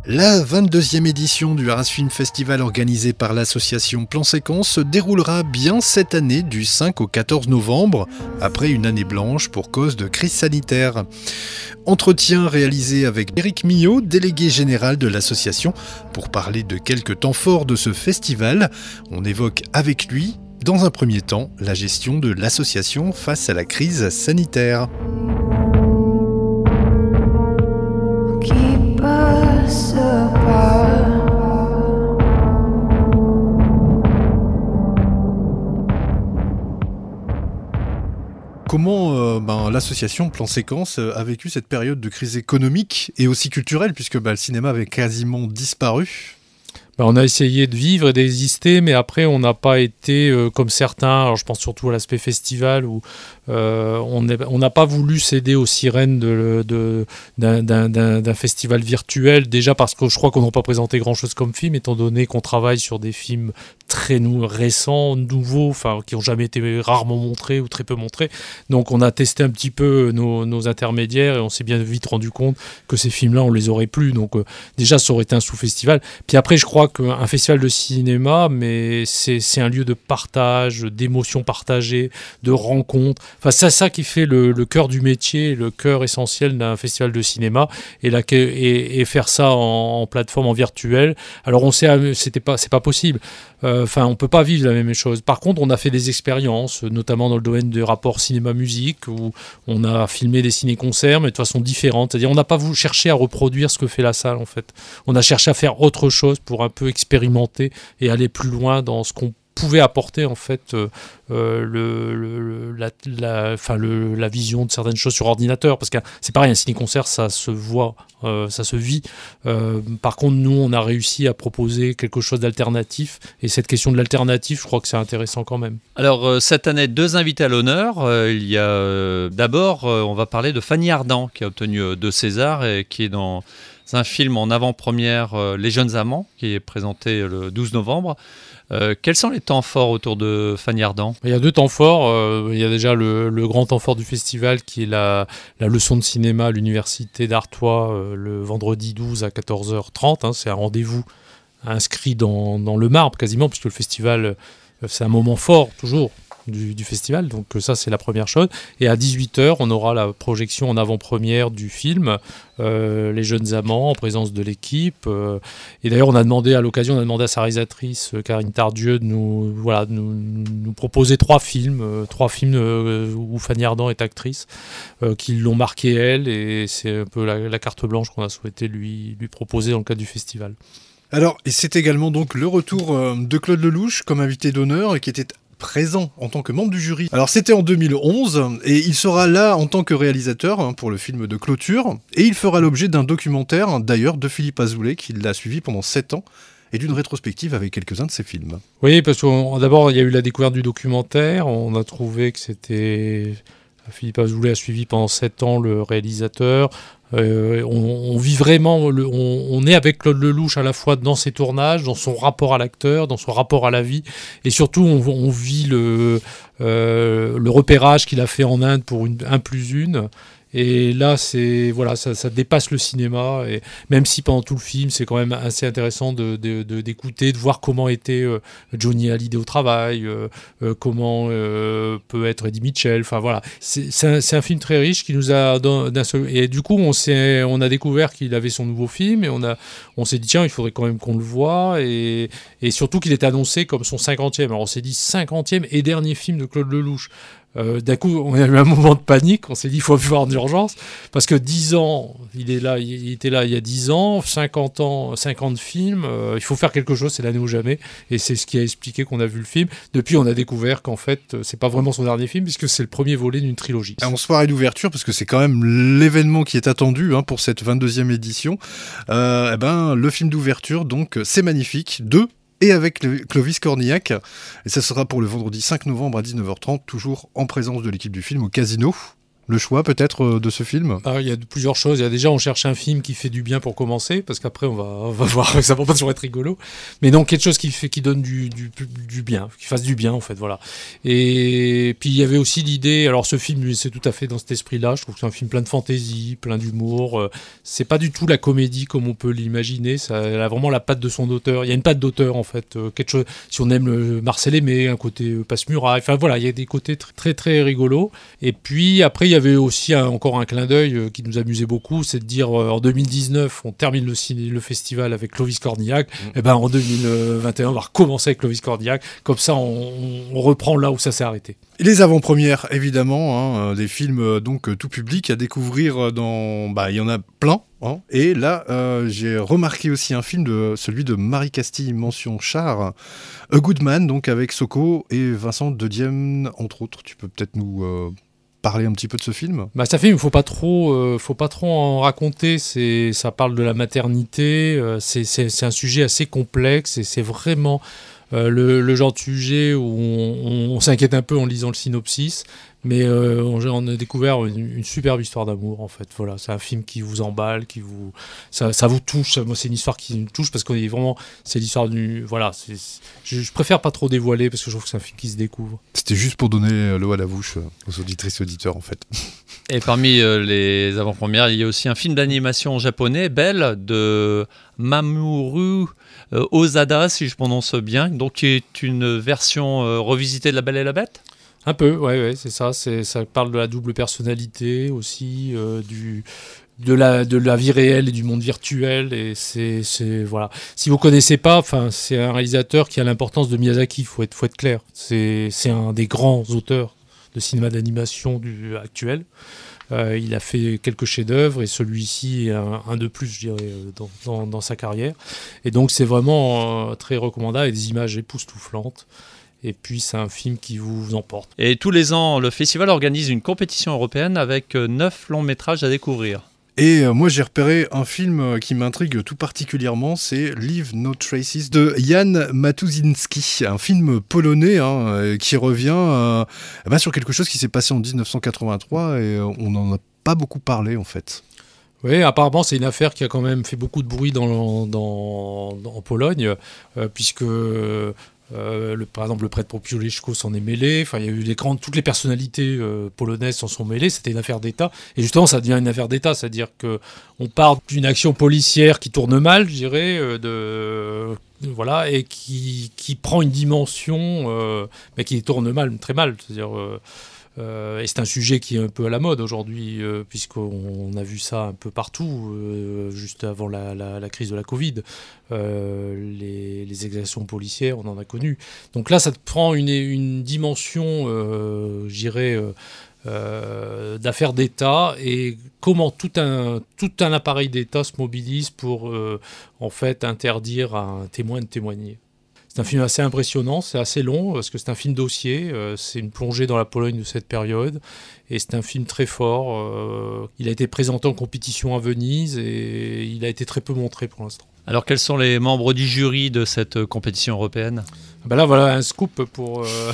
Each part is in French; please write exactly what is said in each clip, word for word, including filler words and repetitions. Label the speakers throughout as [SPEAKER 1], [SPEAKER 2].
[SPEAKER 1] La vingt-deuxième édition du Arras Film Festival organisée par l'association Plan Séquence se déroulera bien cette année du cinq au quatorze novembre, après une année blanche pour cause de crise sanitaire. Entretien réalisé avec Éric Millot, délégué général de l'association, pour parler de quelques temps forts de ce festival. On évoque avec lui, dans un premier temps, la gestion de l'association face à la crise sanitaire. Comment euh, ben, l'association Plan Séquence a vécu cette période de crise économique et aussi culturelle, puisque ben, le cinéma avait quasiment disparu?
[SPEAKER 2] Ben, on a essayé de vivre et d'exister, mais après on n'a pas été euh, comme certains, alors je pense surtout à l'aspect festival, où euh, on n'a pas voulu céder aux sirènes de, de, d'un, d'un, d'un, d'un festival virtuel, déjà parce que je crois qu'on n'a pas présenté grand-chose comme film, étant donné qu'on travaille sur des films très nou- récents, nouveaux, enfin qui n'ont jamais été rarement montrés ou très peu montrés. Donc on a testé un petit peu nos, nos intermédiaires et on s'est bien vite rendu compte que ces films-là, on les aurait plus. Donc euh, déjà, ça aurait été un sous-festival. Puis après, je crois qu'un festival de cinéma, mais c'est, c'est un lieu de partage, d'émotions partagées, de rencontres. Enfin, c'est ça qui fait le, le cœur du métier, le cœur essentiel d'un festival de cinéma, et, la, et, et faire ça en, en plateforme, en virtuel. Alors on sait, c'était pas, c'est pas possible. Enfin, euh, on peut pas vivre la même chose. Par contre, on a fait des expériences, notamment dans le domaine des rapports cinéma-musique, où on a filmé des ciné-concerts, mais de façon différente. C'est-à-dire, on n'a pas voulu chercher à reproduire ce que fait la salle, en fait. On a cherché à faire autre chose pour un peu expérimenter et aller plus loin dans ce qu'on pouvait apporter en fait euh, euh, le, le, la, la, enfin, le, la vision de certaines choses sur ordinateur, parce que c'est pareil, un ciné-concert ça se voit, euh, ça se vit. Euh, par contre, nous on a réussi à proposer quelque chose d'alternatif, et cette question de l'alternatif, je crois que c'est intéressant quand même.
[SPEAKER 3] Alors euh, cette année, deux invités à l'honneur. Euh, il y a euh, d'abord, euh, on va parler de Fanny Ardant, qui a obtenu euh, deux Césars et qui est dans un film en avant-première, euh, Les Jeunes Amants, qui est présenté le douze novembre. Euh, quels sont les temps forts autour de Fanny Ardant ?
[SPEAKER 2] Il y a deux temps forts. Euh, il y a déjà le, le grand temps fort du festival qui est la, la leçon de cinéma à l'université d'Artois euh, le vendredi douze à quatorze heures trente. Hein, c'est un rendez-vous inscrit dans, dans le marbre quasiment, puisque le festival, euh, c'est un moment fort toujours du, du festival. Donc ça, c'est la première chose. Et à dix-huit heures, on aura la projection en avant-première du film euh, Les Jeunes Amants, en présence de l'équipe. Euh, et d'ailleurs, on a demandé à l'occasion, on a demandé à sa réalisatrice euh, Karine Tardieu de nous, voilà, de nous, nous proposer trois films, euh, trois films euh, où Fanny Ardant est actrice, euh, qui l'ont marqué elle. Et c'est un peu la, la carte blanche qu'on a souhaité lui, lui proposer dans le cadre du festival.
[SPEAKER 1] Alors, et c'est également donc le retour euh, de Claude Lelouch comme invité d'honneur et qui était présent en tant que membre du jury. Alors c'était en deux mille onze et il sera là en tant que réalisateur hein, pour le film de clôture, et il fera l'objet d'un documentaire d'ailleurs de Philippe Azoulay qui l'a suivi pendant sept ans et d'une rétrospective avec quelques-uns de ses films.
[SPEAKER 2] Oui, parce que d'abord il y a eu la découverte du documentaire, on a trouvé que c'était... Philippe Azoulay a suivi pendant sept ans le réalisateur. Euh, on, on vit vraiment, le, on, on est avec Claude Lelouch à la fois dans ses tournages, dans son rapport à l'acteur, dans son rapport à la vie, et surtout on, on vit le, euh, le repérage qu'il a fait en Inde pour une, un plus une. Et là, c'est voilà, ça, ça dépasse le cinéma. Et même si pendant tout le film, c'est quand même assez intéressant de, de, de, d'écouter, de voir comment était euh, Johnny Hallyday au travail, euh, euh, comment euh, peut être Eddie Mitchell. Enfin voilà, c'est, c'est, un, c'est un film très riche qui nous a d'un, d'un seul. Et du coup, on s'est, on a découvert qu'il avait son nouveau film et on a, on s'est dit tiens, il faudrait quand même qu'on le voie, et, et surtout qu'il était annoncé comme son cinquantième. Alors on s'est dit cinquantième et dernier film de Claude Lelouch. Euh, d'un coup, on a eu un moment de panique, on s'est dit il faut le voir en urgence, parce que dix ans, il est là, il était là il y a dix ans, cinquante ans, cinquante films, euh, il faut faire quelque chose, c'est l'année ou jamais, et c'est ce qui a expliqué qu'on a vu le film. Depuis, on a découvert qu'en fait, c'est pas vraiment son dernier film, puisque c'est le premier volet d'une trilogie.
[SPEAKER 1] En soirée d'ouverture, parce que c'est quand même l'événement qui est attendu hein, pour cette vingt-deuxième édition, euh, eh ben, le film d'ouverture, donc, c'est magnifique, deux et avec Clovis Cornillac. Et ça sera pour le vendredi cinq novembre à dix-neuf heures trente, toujours en présence de l'équipe du film au Casino. le choix peut-être de ce film?
[SPEAKER 2] Ah, il y a plusieurs choses. Il y a déjà, on cherche un film qui fait du bien pour commencer, parce qu'après on va, on va voir que ça va pas toujours être rigolo. Mais donc quelque chose qui fait, qui donne du, du, du bien, qui fasse du bien en fait, voilà. Et puis il y avait aussi l'idée. Alors ce film, c'est tout à fait dans cet esprit-là. Je trouve que c'est un film plein de fantaisie, plein d'humour. C'est pas du tout la comédie comme on peut l'imaginer. Ça a vraiment la patte de son auteur. Il y a une patte d'auteur en fait. Quelque chose. Si on aime le Marcel Aimé, un côté passe-muraille. Enfin voilà, il y a des côtés très très, très rigolos. Et puis après il y avait aussi un, encore un clin d'œil euh, qui nous amusait beaucoup, c'est de dire euh, en deux mille dix-neuf on termine le, ciné, le festival avec Clovis Cornillac, mmh. et ben en deux mille vingt et un on va recommencer avec Clovis Cornillac, comme ça on, on reprend là où ça s'est arrêté.
[SPEAKER 1] Les avant-premières, évidemment, hein, des films euh, donc tout public à découvrir dans... Bah, il y en a plein. Hein, et là, euh, j'ai remarqué aussi un film, de celui de Marie Castille, mention Char, A Good Man, donc avec Soko et Vincent Dedienne, entre autres. Tu peux peut-être nous... Euh, parler un petit peu de ce film?
[SPEAKER 2] Bah, c'est un film, il faut pas trop, euh, faut pas trop en raconter. C'est, ça parle de la maternité. Euh, c'est, c'est, c'est un sujet assez complexe et c'est vraiment euh, le, le genre de sujet où on, on, on s'inquiète un peu en lisant le synopsis. Mais euh, on, on a découvert une, une superbe histoire d'amour en fait. Voilà, c'est un film qui vous emballe, qui vous, ça, ça vous touche. Moi, c'est une histoire qui me touche parce qu'on est vraiment, c'est l'histoire du, voilà. C'est, je, je préfère pas trop dévoiler parce que je trouve que c'est un film qui se découvre.
[SPEAKER 1] C'était juste pour donner l'eau à la bouche aux auditrices et auditeurs en fait.
[SPEAKER 3] Et parmi euh, les avant-premières, il y a aussi un film d'animation japonais, Belle, de Mamoru euh, Ozada, si je prononce bien, donc qui est une version euh, revisitée de La Belle et la Bête.
[SPEAKER 2] Un peu, ouais, ouais, c'est ça. C'est, ça parle de la double personnalité aussi, euh, du, de la, de la vie réelle et du monde virtuel. Et c'est, c'est voilà. Si vous connaissez pas, enfin, c'est un réalisateur qui a l'importance de Miyazaki. Faut être, faut être clair. C'est, c'est un des grands auteurs de cinéma d'animation du actuel. Euh, il a fait quelques chefs-d'œuvre et celui-ci est un, un de plus, je dirais, dans, dans, dans sa carrière. Et donc, c'est vraiment euh, très recommandable avec des images époustouflantes. Et puis, c'est un film qui vous, vous emporte.
[SPEAKER 3] Et tous les ans, le festival organise une compétition européenne avec neuf longs métrages à découvrir.
[SPEAKER 1] Et euh, moi, j'ai repéré un film qui m'intrigue tout particulièrement, c'est Leave No Traces de Jan Matuszynski, un film polonais hein, qui revient euh, eh ben, sur quelque chose qui s'est passé en dix-neuf cent quatre-vingt-trois et euh, on n'en a pas beaucoup parlé en fait.
[SPEAKER 2] Oui, apparemment, c'est une affaire qui a quand même fait beaucoup de bruit dans, dans, dans, en Pologne, euh, puisque... Euh, le, par exemple, le prêtre Popiełuszko s'en est mêlé. Enfin, il y a eu les grandes, toutes les personnalités euh, polonaises s'en sont mêlées. C'était une affaire d'État. Et justement, ça devient une affaire d'État, c'est-à-dire que on part d'une action policière qui tourne mal, je dirais, euh, de, euh, voilà, et qui, qui prend une dimension, euh, mais qui tourne mal, très mal. C'est-à-dire. Euh, Euh, et c'est un sujet qui est un peu à la mode aujourd'hui, euh, puisqu'on a vu ça un peu partout, euh, juste avant la, la, la crise de la Covid. Euh, les, les exactions policières, on en a connu. Donc là, ça te prend une, une dimension, euh, je dirais, euh, euh, d'affaires d'État et comment tout un, tout un appareil d'État se mobilise pour, euh, en fait, interdire à un témoin de témoigner. C'est un film assez impressionnant, c'est assez long, parce que c'est un film dossier, euh, c'est une plongée dans la Pologne de cette période, et c'est un film très fort. Euh, il a été présenté en compétition à Venise, et il a été très peu montré pour l'instant.
[SPEAKER 3] Alors, quels sont les membres du jury de cette compétition européenne ?
[SPEAKER 2] Ben là, voilà un scoop pour... Euh...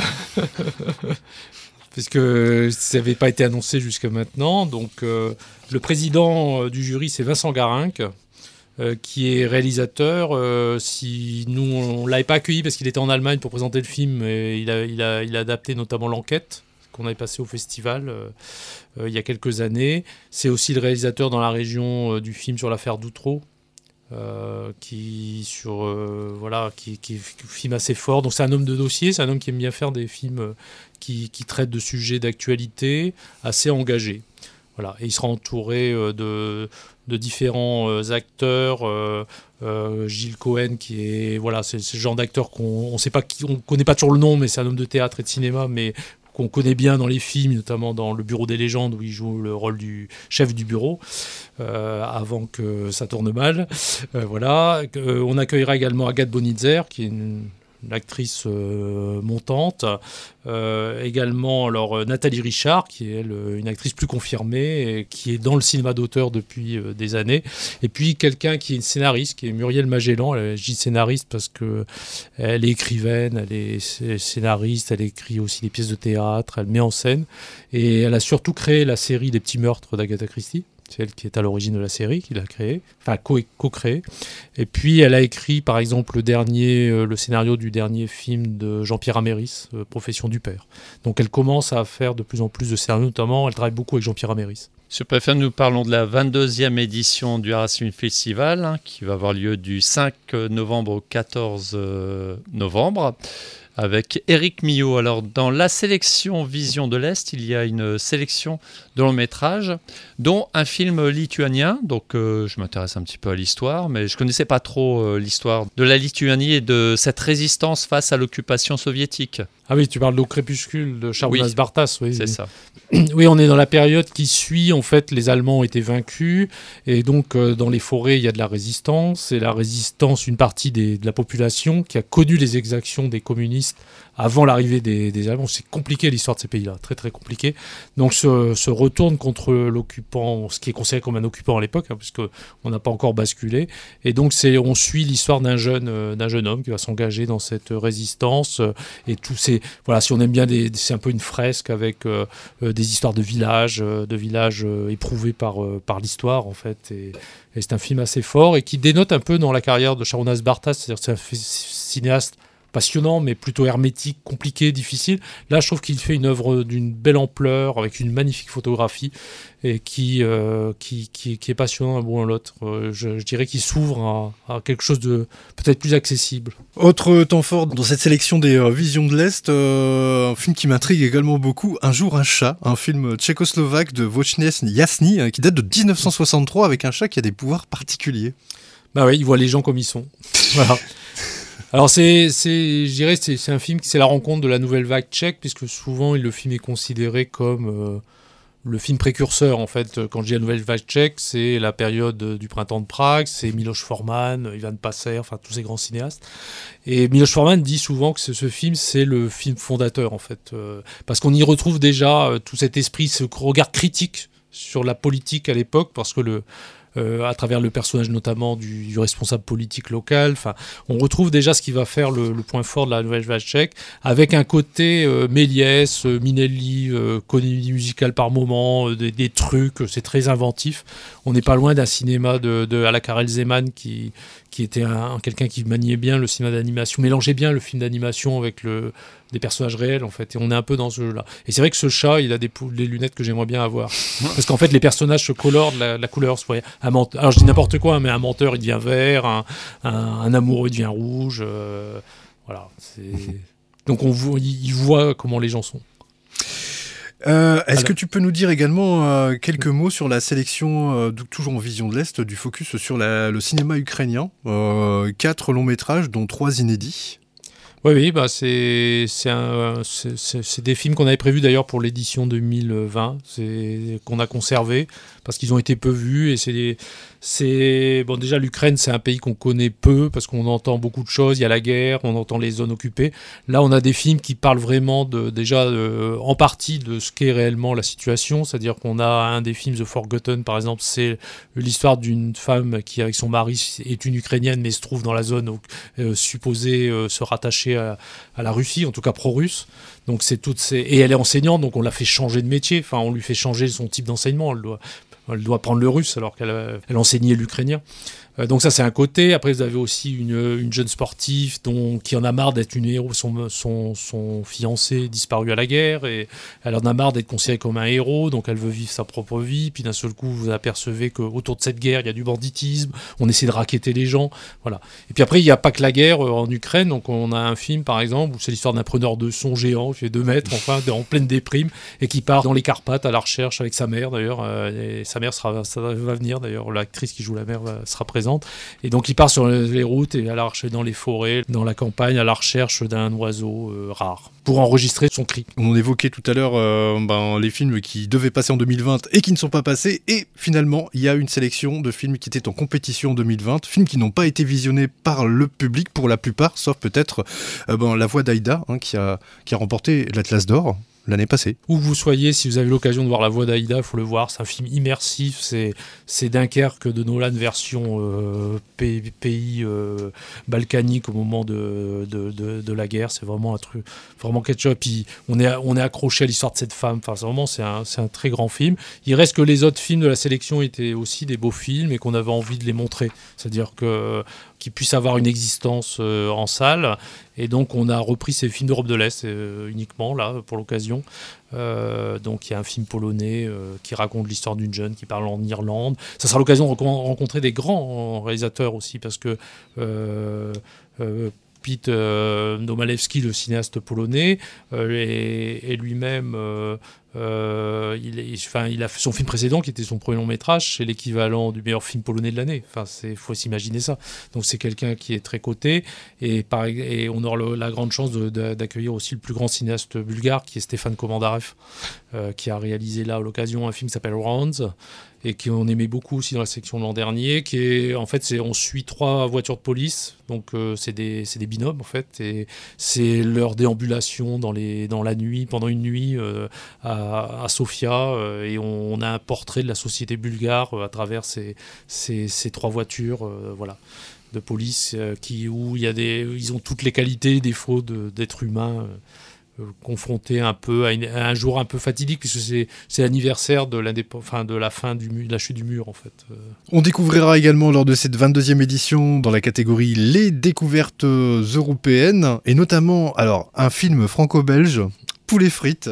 [SPEAKER 2] parce que ça n'avait pas été annoncé jusqu'à maintenant. Donc, euh, le président du jury, c'est Vincent Garinck, Euh, qui est réalisateur. Euh, si nous, on ne l'avait pas accueilli parce qu'il était en Allemagne pour présenter le film, et il, a, il, a, il a adapté notamment L'Enquête, qu'on avait passé au festival euh, euh, il y a quelques années. C'est aussi le réalisateur dans la région euh, du film sur l'affaire Doutreau, euh, qui, sur, euh, voilà, qui, qui est un film assez fort. Donc c'est un homme de dossier, c'est un homme qui aime bien faire des films euh, qui, qui traitent de sujets d'actualité assez engagés. Voilà. Et il sera entouré euh, de... de différents euh, acteurs, euh, euh, Gilles Cohen qui est voilà, c'est, c'est le genre d'acteur qu'on on sait pas qui, on connaît pas toujours le nom, mais c'est un homme de théâtre et de cinéma, mais qu'on connaît bien dans les films, notamment dans Le Bureau des légendes où il joue le rôle du chef du bureau euh, avant que ça tourne mal. Euh, voilà, euh, on accueillera également Agathe Bonitzer qui est une une actrice euh, montante. Euh, également, alors Nathalie Richard, qui est elle, une actrice plus confirmée, et qui est dans le cinéma d'auteur depuis euh, des années. Et puis quelqu'un qui est une scénariste, qui est Muriel Magellan. Elle, je dis scénariste parce que elle est écrivaine, elle est scénariste, elle écrit aussi des pièces de théâtre, elle met en scène, et elle a surtout créé la série Les Petits Meurtres d'Agatha Christie. C'est elle qui est à l'origine de la série, qui l'a créée, enfin co- co-créée. Et puis elle a écrit par exemple le, dernier, euh, le scénario du dernier film de Jean-Pierre Améris, euh, Profession du père. Donc elle commence à faire de plus en plus de scénarios, notamment elle travaille beaucoup avec Jean-Pierre Améris.
[SPEAKER 3] Sur P F M, nous parlons de la vingt-deuxième édition du Arras Film Festival, hein, qui va avoir lieu du cinq novembre au quatorze novembre. Avec Éric Millot. Alors, dans la sélection Vision de l'Est, il y a une sélection de longs métrages, dont un film lituanien. Donc, euh, je m'intéresse un petit peu à l'histoire, mais je ne connaissais pas trop euh, l'histoire de la Lituanie et de cette résistance face à l'occupation soviétique.
[SPEAKER 2] Ah oui, tu parles d'Au crépuscule de Šarūnas
[SPEAKER 3] Oui,
[SPEAKER 2] Bartas. Oui,
[SPEAKER 3] c'est
[SPEAKER 2] oui.
[SPEAKER 3] ça.
[SPEAKER 2] Oui, on est dans la période qui suit. En fait, les Allemands ont été vaincus. Et donc, euh, dans les forêts, il y a de la résistance. Et la résistance, une partie des, de la population qui a connu les exactions des communistes avant l'arrivée des, des Allemands. C'est compliqué l'histoire de ces pays-là, très très compliqué. Donc, se, se retourne contre l'occupant, ce qui est considéré comme un occupant à l'époque, hein, puisqu'on n'a pas encore basculé. Et donc, c'est, on suit l'histoire d'un jeune, euh, d'un jeune homme qui va s'engager dans cette résistance. Euh, et tous ces, voilà, si on aime bien, des, c'est un peu une fresque avec euh, euh, des histoires de villages, euh, de villages euh, éprouvés par, euh, par l'histoire, en fait. Et, et c'est un film assez fort et qui dénote un peu dans la carrière de Šarūnas Bartas, c'est-à-dire que c'est un cinéaste passionnant, mais plutôt hermétique, compliqué, difficile. Là, je trouve qu'il fait une œuvre d'une belle ampleur, avec une magnifique photographie, et qui, euh, qui, qui, qui est passionnant d'un bout à l'autre. Euh, je, je dirais qu'il s'ouvre à, à quelque chose de peut-être plus accessible.
[SPEAKER 1] Autre temps fort dans cette sélection des euh, Visions de l'Est, euh, un film qui m'intrigue également beaucoup, Un jour un chat, un film tchécoslovaque de Wojciech Jasny, euh, qui date de dix-neuf cent soixante-trois, avec un chat qui a des pouvoirs particuliers.
[SPEAKER 2] Bah oui, il voit les gens comme ils sont. Voilà. Alors c'est, c'est, je dirais, c'est, c'est un film qui c'est la rencontre de la nouvelle vague tchèque, puisque souvent le film est considéré comme euh, le film précurseur. En fait, quand je dis la nouvelle vague tchèque, c'est la période du printemps de Prague, c'est Miloš Forman, Ivan Passer, enfin tous ces grands cinéastes. Et Miloš Forman dit souvent que ce, ce film, c'est le film fondateur, en fait, euh, parce qu'on y retrouve déjà euh, tout cet esprit, ce regard critique sur la politique à l'époque, parce que le Euh, à travers le personnage notamment du, du responsable politique local. Enfin, on retrouve déjà ce qui va faire le, le point fort de la nouvelle vague tchèque, avec un côté euh, Méliès, euh, Minelli, euh, comédie musicale par moment, euh, des, des trucs, euh, c'est très inventif. On n'est pas loin d'un cinéma de, de Ala Karel Zeman qui, qui était un, quelqu'un qui maniait bien le cinéma d'animation, mélangeait bien le film d'animation avec le, des personnages réels, en fait. Et on est un peu dans ce jeu-là. Et c'est vrai que ce chat, il a des, des lunettes que j'aimerais bien avoir. Parce qu'en fait, les personnages se colorent de la, de la couleur. Un menteur, alors je dis n'importe quoi, mais un menteur, il devient vert, un, un, un amoureux, il devient rouge. Euh, voilà. C'est... Donc on voit, il voit comment les gens sont.
[SPEAKER 1] Euh, est-ce
[SPEAKER 2] Alors,
[SPEAKER 1] que tu peux nous dire également euh, quelques mots sur la sélection, euh, toujours en Vision de l'Est, du focus sur la, le cinéma ukrainien, euh, quatre longs métrages, dont trois inédits?
[SPEAKER 2] Oui, oui, bah c'est, c'est, un, c'est, c'est, c'est des films qu'on avait prévus d'ailleurs pour l'édition deux mille vingt, c'est, qu'on a conservés parce qu'ils ont été peu vus. Et c'est, des, c'est bon, déjà l'Ukraine, c'est un pays qu'on connaît peu parce qu'on entend beaucoup de choses. Il y a la guerre, on entend les zones occupées. Là, on a des films qui parlent vraiment de, déjà euh, en partie de ce qu'est réellement la situation. C'est-à-dire qu'on a un des films, The Forgotten, par exemple, c'est l'histoire d'une femme qui, avec son mari, est une Ukrainienne mais se trouve dans la zone euh, supposée euh, se rattacher À, à la Russie, en tout cas pro-russe. Donc c'est toutes ces... Et elle est enseignante, donc on l'a fait changer de métier. Enfin, on lui fait changer son type d'enseignement. Elle doit, elle doit prendre le russe alors qu'elle elle enseignait l'ukrainien. Euh, donc ça, c'est un côté. Après, vous avez aussi une, une jeune sportive dont, qui en a marre d'être une héros. Son, son, son fiancé disparu à la guerre et elle en a marre d'être considérée comme un héros. Donc elle veut vivre sa propre vie. Puis d'un seul coup, vous apercevez qu'autour de cette guerre, il y a du banditisme. On essaie de racketter les gens. Voilà. Et puis après, il n'y a pas que la guerre en Ukraine. Donc on a un film, par exemple, où c'est l'histoire d'un preneur de son géant, qui fait deux mètres, enfin, en pleine déprime, et qui part dans les Carpates à la recherche avec sa mère, d'ailleurs. Euh, et sa mère sera, ça va venir, d'ailleurs. L'actrice qui joue la mère va, sera présente. présente. Et donc il part sur les routes et à la recherche, dans les forêts, dans la campagne, à la recherche d'un oiseau euh, rare, pour enregistrer son cri.
[SPEAKER 1] On évoquait tout à l'heure euh, ben, les films qui devaient passer en deux mille vingt et qui ne sont pas passés. Et finalement, il y a une sélection de films qui étaient en compétition en deux mille vingt, films qui n'ont pas été visionnés par le public pour la plupart, sauf peut-être euh, ben, La Voix d'Aïda, hein, qui, a, qui a remporté l'Atlas d'Or l'année passée.
[SPEAKER 2] Où vous soyez, si vous avez l'occasion de voir La Voix d'Aïda, il faut le voir. C'est un film immersif. C'est, c'est Dunkerque de Nolan version euh, pays, pays euh, balkanique au moment de, de, de, de la guerre. C'est vraiment un truc, vraiment quelque chose. Puis on est, on est accroché à l'histoire de cette femme. Enfin, c'est vraiment, c'est un, c'est un très grand film. Il reste que les autres films de la sélection étaient aussi des beaux films et qu'on avait envie de les montrer. C'est-à-dire que qu'ils puissent avoir une existence euh, en salle. Et donc, on a repris ces films d'Europe de l'Est euh, uniquement, là, pour l'occasion. Euh, donc, il y a un film polonais euh, qui raconte l'histoire d'une jeune qui parle en Irlande. Ça sera l'occasion de rencontrer des grands réalisateurs aussi, parce que euh, euh, Pete euh, Nomalewski, le cinéaste polonais, euh, et, et lui-même... Euh, Euh, il, est, enfin, il a fait son film précédent qui était son premier long métrage, c'est l'équivalent du meilleur film polonais de l'année. Enfin, c'est faut s'imaginer ça. Donc c'est quelqu'un qui est très coté et, par, et on aura le, la grande chance de, de, d'accueillir aussi le plus grand cinéaste bulgare qui est Stéphane Komandarev, euh, qui a réalisé là à l'occasion un film qui s'appelle Rounds et qu'on aimait beaucoup aussi dans la section de l'an dernier, qui est en fait c'est on suit trois voitures de police, donc euh, c'est des c'est des binômes en fait, et c'est leur déambulation dans les dans la nuit pendant une nuit euh, à, à Sofia euh, et on, on a un portrait de la société bulgare euh, à travers ces ces, ces trois voitures euh, voilà de police euh, qui où il y a des ils ont toutes les qualités et défauts de, d'être humains. Euh, Euh, confronté un peu à, une, à un jour un peu fatidique puisque c'est, c'est l'anniversaire de, enfin, de la fin du mur, de la chute du mur en fait. Euh.
[SPEAKER 1] On découvrira également lors de cette vingt-deuxième édition dans la catégorie les découvertes européennes et notamment alors un film franco-belge, Poulet frites,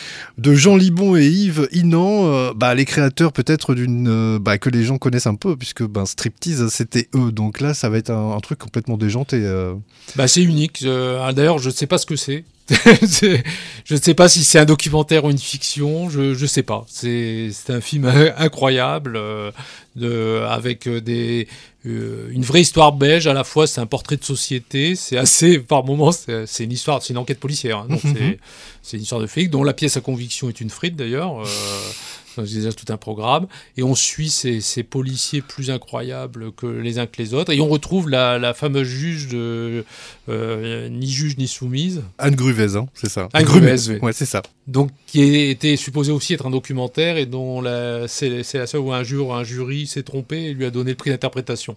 [SPEAKER 1] de Jean Libon et Yves Inan, euh, bah, les créateurs peut-être d'une euh, bah, que les gens connaissent un peu puisque ben, Striptease c'était eux, donc là ça va être un, un truc complètement déjanté. Euh.
[SPEAKER 2] Bah, c'est unique, euh, d'ailleurs je ne sais pas ce que c'est. Je ne sais pas si c'est un documentaire ou une fiction, je ne sais pas. C'est, c'est un film incroyable, euh, de, avec des, euh, une vraie histoire belge. À la fois, c'est un portrait de société. C'est assez, par moments, c'est, c'est une histoire, c'est une enquête policière. Hein, donc c'est, c'est une histoire de flic, dont la pièce à conviction est une frite d'ailleurs. Euh, c'est déjà tout un programme. Et on suit ces, ces policiers plus incroyables que les uns que les autres. Et on retrouve la, la fameuse juge de euh, Ni juge ni soumise.
[SPEAKER 1] Anne Gruvez, hein, c'est ça.
[SPEAKER 2] Anne Gruvez, oui.
[SPEAKER 1] Ouais, c'est ça.
[SPEAKER 2] Donc, qui était supposé aussi être un documentaire et dont la, c'est, c'est la seule où un, jur, un jury s'est trompé et lui a donné le prix d'interprétation.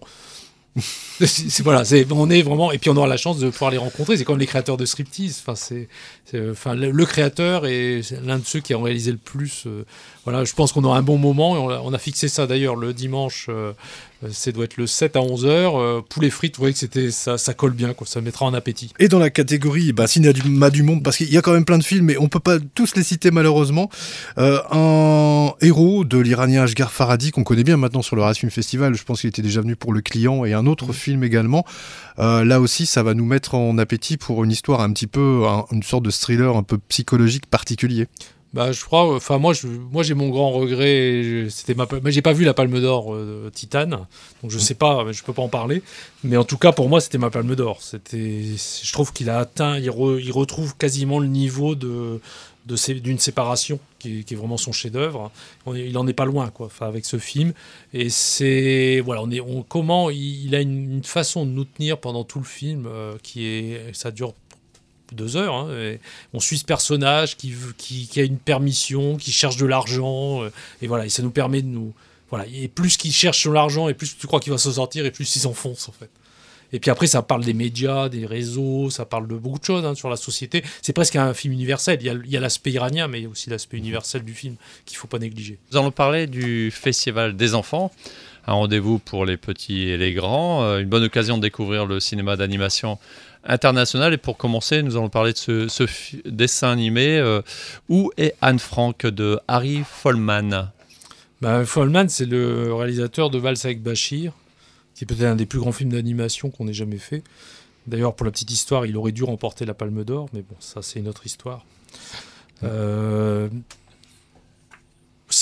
[SPEAKER 2] c'est, voilà, c'est, on est vraiment, et puis on aura la chance de pouvoir les rencontrer. C'est comme les créateurs de Striptease. Enfin, c'est, c'est, enfin, le, le créateur est l'un de ceux qui a réalisé le plus. Euh, voilà, je pense qu'on aura un bon moment. Et on, a, on a fixé ça d'ailleurs le dimanche. Euh, c'est doit être le sept à onze heures. Euh, poulet frites, vous voyez que c'était, ça, ça colle bien, quoi. Ça mettra en appétit.
[SPEAKER 1] Et dans la catégorie bah, cinéma du monde, parce qu'il y a quand même plein de films, mais on peut pas tous les citer malheureusement. Euh, un héros de l'Iranien Ashghar Farhadi qu'on connaît bien maintenant sur le Race Film Festival. Je pense qu'il était déjà venu pour Le Client et un autre mmh. film également. Euh, là aussi, ça va nous mettre en appétit pour une histoire un petit peu, un, une sorte de thriller un peu psychologique particulier.
[SPEAKER 2] Bah, je crois, enfin moi, je, moi j'ai mon grand regret. Je, c'était ma, mais j'ai pas vu la Palme d'Or euh, Titane, donc je sais pas, je peux pas en parler. Mais en tout cas, pour moi, c'était ma Palme d'Or. C'était, je trouve qu'il a atteint, il, re, il retrouve quasiment le niveau de, de sé, d'une séparation qui est, qui est vraiment son chef-d'œuvre. On est, il en est pas loin, quoi. Enfin, avec ce film. Et c'est, voilà, on est, on, comment il, il a une, une façon de nous tenir pendant tout le film euh, qui est, ça dure deux heures. Hein, et on suit ce personnage qui, qui, qui a une permission, qui cherche de l'argent, euh, et voilà, et ça nous permet de nous... Voilà, et plus qu'il cherche de l'argent, et plus tu crois qu'il va se sortir, et plus il s'enfonce, en fait. Et puis après, ça parle des médias, des réseaux, ça parle de beaucoup de choses hein, sur la société. C'est presque un film universel. Il y a, il y a l'aspect iranien, mais il y a aussi l'aspect universel du film qu'il ne faut pas négliger.
[SPEAKER 3] Nous allons parler du Festival des enfants. Un rendez-vous pour les petits et les grands. Une bonne occasion de découvrir le cinéma d'animation international. Et pour commencer, nous allons parler de ce, ce f- dessin animé euh, Où est Anne Frank de Harry Folman.
[SPEAKER 2] Ben, Folman, c'est le réalisateur de Valse avec Bachir, qui est peut-être un des plus grands films d'animation qu'on ait jamais fait. D'ailleurs, pour la petite histoire, il aurait dû remporter la Palme d'Or, mais bon, ça, c'est une autre histoire. Euh,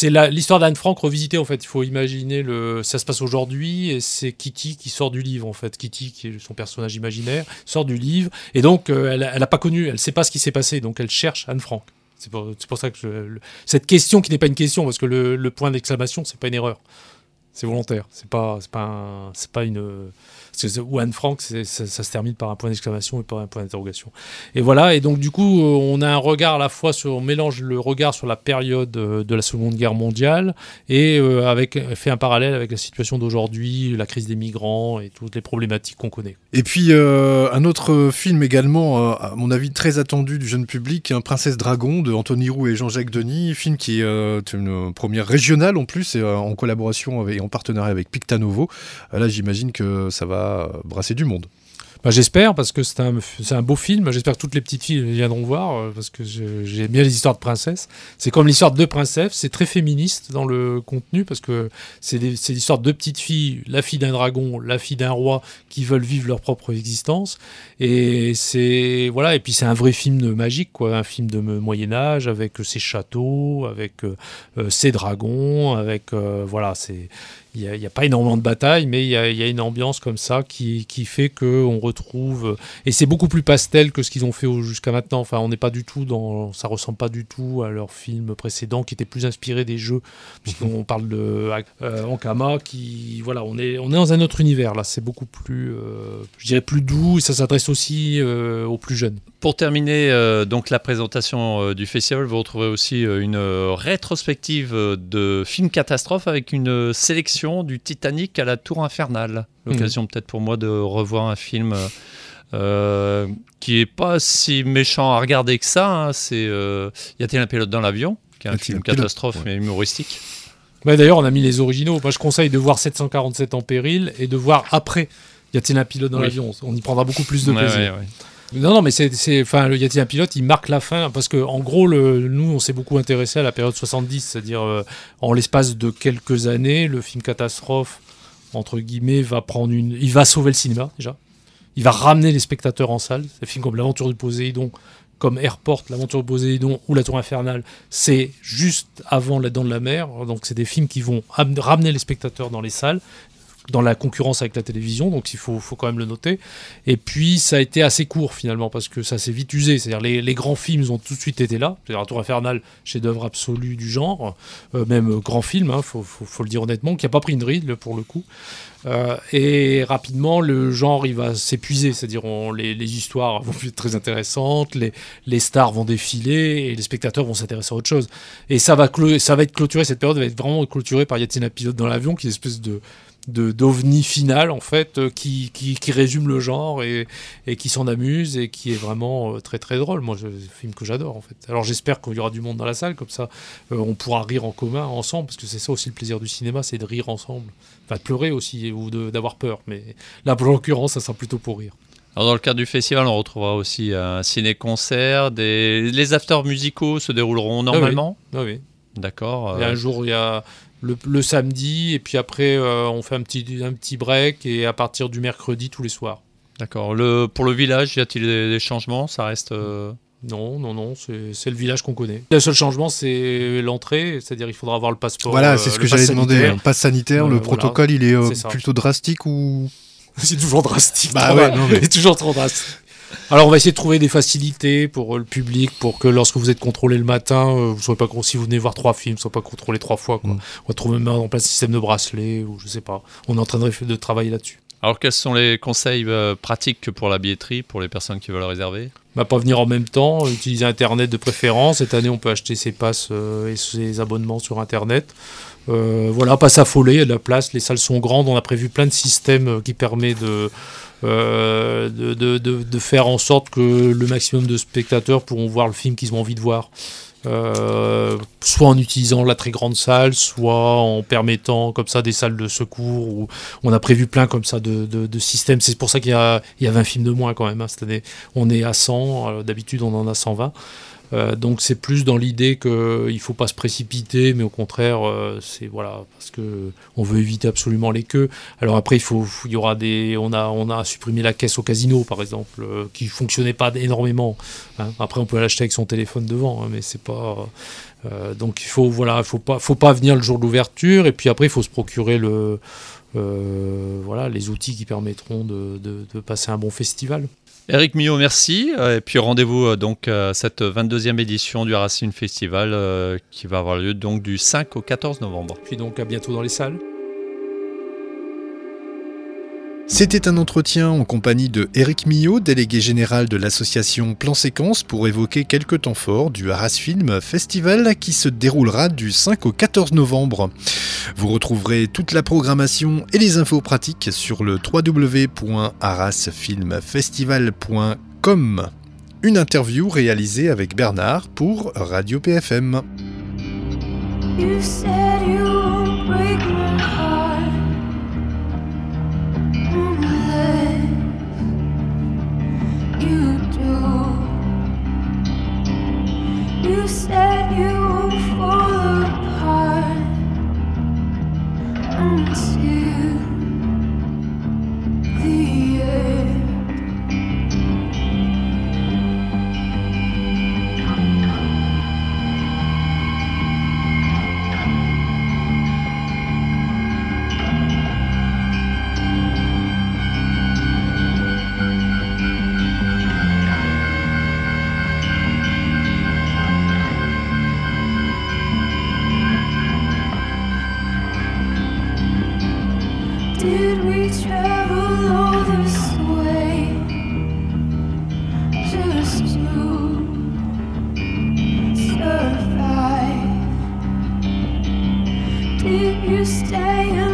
[SPEAKER 2] c'est la, l'histoire d'Anne Frank revisitée en fait. Il faut imaginer le, ça se passe aujourd'hui et c'est Kitty qui sort du livre en fait. Kitty qui est son personnage imaginaire sort du livre et donc euh, elle, elle a pas connu, elle sait pas ce qui s'est passé donc elle cherche Anne Frank. C'est pour, c'est pour ça que je, le, cette question qui n'est pas une question parce que le, le point d'exclamation c'est pas une erreur, c'est volontaire. C'est pas, c'est pas, un, c'est pas une. Ou Anne Frank, c'est, ça, ça se termine par un point d'exclamation et par un point d'interrogation. Et voilà, et donc du coup, on a un regard à la fois sur, on mélange le regard sur la période de la Seconde Guerre mondiale et euh, avec, fait un parallèle avec la situation d'aujourd'hui, la crise des migrants et toutes les problématiques qu'on connaît.
[SPEAKER 1] Et puis euh, un autre film également, euh, à mon avis très attendu du jeune public, hein, Princesse Dragon de Anthony Roux et Jean-Jacques Denis, film qui est euh, une première régionale en plus, et, euh, en collaboration et en partenariat avec Picta Novo. Euh, là, j'imagine que ça va brasser du monde.
[SPEAKER 2] Bah, j'espère, parce que c'est un, c'est un beau film. J'espère que toutes les petites filles viendront voir, parce que je, j'aime bien les histoires de princesses. C'est comme l'histoire de deux princesses, c'est très féministe dans le contenu, parce que c'est, des, c'est l'histoire de deux petites filles, la fille d'un dragon, la fille d'un roi, qui veulent vivre leur propre existence. Et c'est, voilà, et puis c'est un vrai film de magique, quoi, un film de Moyen-Âge, avec ses châteaux, avec euh, ses dragons, avec, euh, voilà, c'est... Il n'y a, a pas énormément de batailles, mais il y a, y a une ambiance comme ça qui, qui fait qu'on retrouve... Et c'est beaucoup plus pastel que ce qu'ils ont fait jusqu'à maintenant. Enfin, on n'est pas du tout dans... Ça ne ressemble pas du tout à leurs films précédents qui étaient plus inspirés des jeux. Puisqu'on parle de euh, Ankama, qui... Voilà, on est, on est dans un autre univers, là. C'est beaucoup plus... Euh, je dirais plus doux, et ça s'adresse aussi euh, aux plus jeunes.
[SPEAKER 3] Pour terminer euh, donc la présentation euh, du festival, vous retrouverez aussi euh, une euh, rétrospective euh, de films catastrophes avec une euh, sélection du Titanic à la Tour Infernale. L'occasion mmh. peut-être pour moi de revoir un film euh, euh, qui est pas si méchant à regarder que ça. Hein. C'est euh, Y a-t-il un pilote dans l'avion, qui est un film catastrophe ouais. mais humoristique.
[SPEAKER 2] Ouais, d'ailleurs, on a mis les originaux. Moi, je conseille de voir sept cent quarante-sept en péril et de voir après Y a-t-il un pilote dans oui. l'avion. On y prendra beaucoup plus de plaisir. Ouais, ouais, ouais. Non, non, mais c'est, c'est, enfin, le Y a-t-il un pilote, il marque la fin, parce que en gros, le, nous, on s'est beaucoup intéressé à la période soixante-dix, c'est-à-dire euh, en l'espace de quelques années, le film catastrophe, entre guillemets, va prendre une, il va sauver le cinéma déjà, il va ramener les spectateurs en salle. Des films comme L'Aventure du Poséidon, comme Airport, L'Aventure du Poséidon ou La Tour Infernale, c'est juste avant La Dent de la Mer, donc c'est des films qui vont am- ramener les spectateurs dans les salles, dans la concurrence avec la télévision, donc il faut, faut quand même le noter. Et puis ça a été assez court finalement, parce que ça s'est vite usé, c'est-à-dire les, les grands films ont tout de suite été là, c'est-à-dire La Tour Infernale, chef-d'œuvre absolu du genre, euh, même grand film, hein, faut, faut, faut le dire honnêtement, qui n'a pas pris une ride pour le coup. Euh, et rapidement le genre il va s'épuiser, c'est-à-dire on, les, les histoires vont être très intéressantes, les, les stars vont défiler et les spectateurs vont s'intéresser à autre chose, et ça va, clo- ça va être clôturé, cette période va être vraiment clôturée par Y a-t-il un pilote dans l'avion, qui est une espèce de De, d'ovni final en fait, euh, qui, qui, qui résume le genre et, et qui s'en amuse et qui est vraiment euh, très très drôle. Moi, c'est un film que j'adore en fait. Alors j'espère qu'il y aura du monde dans la salle, comme ça euh, on pourra rire en commun ensemble, parce que c'est ça aussi le plaisir du cinéma, c'est de rire ensemble, enfin de pleurer aussi ou de, d'avoir peur, mais là pour l'occurrence ça sera plutôt pour rire.
[SPEAKER 3] Alors dans le cadre du festival, on retrouvera aussi un ciné-concert, des... les afters musicaux se dérouleront normalement.
[SPEAKER 2] Ah oui, ah oui.
[SPEAKER 3] D'accord.
[SPEAKER 2] Il y a un jour, il y a Le, le samedi, et puis après euh, on fait un petit, un petit break, et à partir du mercredi tous les soirs.
[SPEAKER 3] D'accord. Le, pour le village, y a-t-il des, des changements? Ça reste... Euh...
[SPEAKER 2] Non, non, non, c'est, c'est le village qu'on connaît. Le seul changement, c'est l'entrée, c'est-à-dire il faudra avoir le passeport.
[SPEAKER 1] Voilà, c'est ce
[SPEAKER 2] euh,
[SPEAKER 1] que j'allais demander. Un pass sanitaire, euh, le
[SPEAKER 2] voilà,
[SPEAKER 1] protocole, il est, euh, c'est plutôt drastique ou...
[SPEAKER 2] C'est toujours drastique.
[SPEAKER 1] Bah ouais, non, mais...
[SPEAKER 2] C'est toujours trop drastique. Alors on va essayer de trouver des facilités pour le public, pour que lorsque vous êtes contrôlé le matin, euh, vous soyez pas, si vous venez voir trois films, vous ne soyez pas contrôlé trois fois. Quoi. Mm. On va trouver même en place un système de bracelet, ou je sais pas. On est en train de, de travailler là-dessus.
[SPEAKER 3] Alors quels sont les conseils euh, pratiques pour la billetterie, pour les personnes qui veulent réserver?
[SPEAKER 2] Bah, pas venir en même temps, utiliser Internet de préférence. Cette année, on peut acheter ses passes euh, et ses abonnements sur Internet. Euh, voilà, pas s'affoler, il y a de la place, les salles sont grandes, on a prévu plein de systèmes qui permettent de, euh, de, de, de, de faire en sorte que le maximum de spectateurs pourront voir le film qu'ils ont envie de voir. Euh, soit en utilisant la très grande salle, soit en permettant comme ça des salles de secours, où on a prévu plein comme ça de, de, de systèmes. C'est pour ça qu'il y a, il y a vingt films de moins quand même, hein, cette année. On est à cent, euh, d'habitude on en a cent vingt. Euh, donc c'est plus dans l'idée qu'il ne faut pas se précipiter, mais au contraire, euh, c'est voilà, parce qu'on veut éviter absolument les queues. Alors après, il, faut, il y aura des, on, a, on a supprimé la caisse au casino, par exemple, euh, qui ne fonctionnait pas énormément. Hein. Après, on peut l'acheter avec son téléphone devant, hein, mais c'est pas... Euh, donc il faut, voilà, faut pas, faut pas venir le jour de l'ouverture, et puis après, il faut se procurer le, euh, voilà, les outils qui permettront de, de, de passer un bon festival.
[SPEAKER 3] Éric Millot, merci. Et puis rendez-vous donc à cette vingt-deuxième édition du Arras Film Festival euh, qui va avoir lieu donc du cinq au quatorze novembre.
[SPEAKER 2] Puis donc à bientôt dans les salles.
[SPEAKER 1] C'était un entretien en compagnie de Éric Millot, délégué général de l'association Plan Séquence, pour évoquer quelques temps forts du Arras Film Festival qui se déroulera du cinq au quatorze novembre. Vous retrouverez toute la programmation et les infos pratiques sur le w w w point arras film festival point com. Une interview réalisée avec Bernard pour Radio P F M. You said you won't break my heart. You do. You said you won't fall apart until the end. Did we travel all this way just to survive? Did you stay